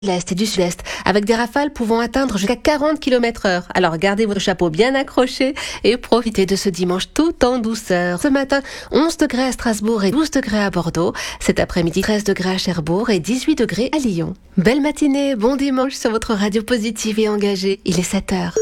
l'Est et du Sud-Est, avec des rafales pouvant atteindre jusqu'à 40 km/h. Alors gardez votre chapeau bien accroché et profitez de ce dimanche tout en douceur. Ce matin, 11 degrés à Strasbourg et 12 degrés à Bordeaux. Cet après-midi, 13 degrés à Cherbourg et 18 degrés à Lyon. Belle matinée, bon dimanche sur votre radio positive et engagée. Il est 7h.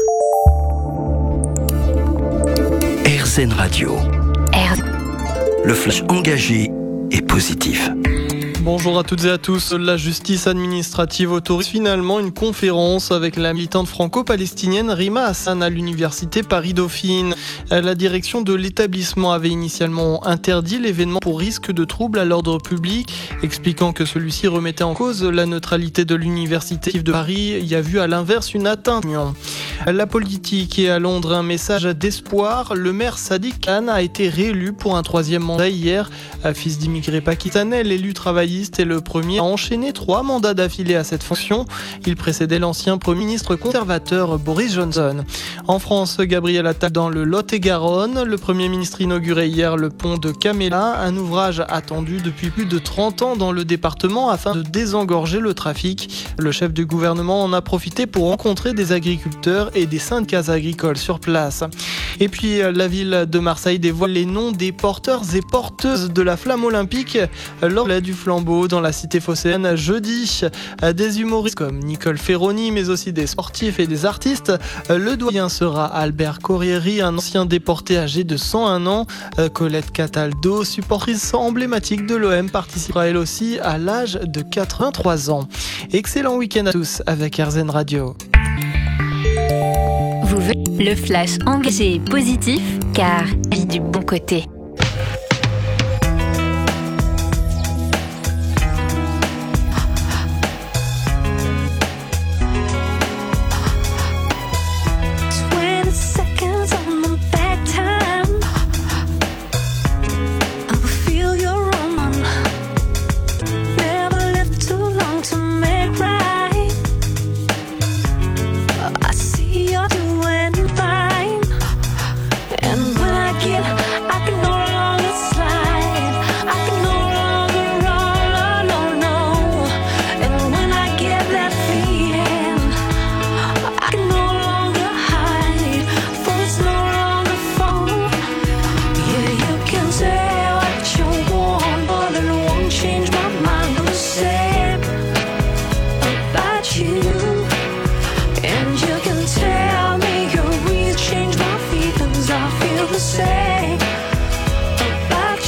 RZN Radio. Le flash engagé et positif. Bonjour à toutes et à tous. La justice administrative autorise finalement une conférence avec la militante franco-palestinienne Rima Hassan à l'université Paris-Dauphine. La direction de l'établissement avait initialement interdit l'événement pour risque de trouble à l'ordre public, expliquant que celui-ci remettait en cause la neutralité de l'université de Paris. Il y a vu à l'inverse une atteinte. La politique et à Londres, un message d'espoir. Le maire Sadiq Khan a été réélu pour un 3e mandat hier. Fils d'immigrés pakistanais, l'élu travailliste est le premier à enchaîner 3 mandats d'affilée à cette fonction. Il précédait l'ancien Premier ministre conservateur Boris Johnson. En France, Gabriel Attal dans le Lot-et-Garonne. Le Premier ministre inaugurait hier le pont de Caméla, un ouvrage attendu depuis plus de 30 ans dans le département afin de désengorger le trafic. Le chef du gouvernement en a profité pour rencontrer des agriculteurs et des syndicats agricoles sur place. Et puis, la ville de Marseille dévoile les noms des porteurs et porteuses de la flamme olympique lors du flambeau dans la cité phocéenne jeudi. Des humoristes comme Nicole Ferroni, mais aussi des sportifs et des artistes. Le doyen sera Albert Corrieri, un ancien déporté âgé de 101 ans. Colette Cataldo, supportrice emblématique de l'OM, participera elle aussi à l'âge de 83 ans. Excellent week-end à tous avec RZN Radio. Vous voulez le flash engagé et positif, car il y a du bon côté.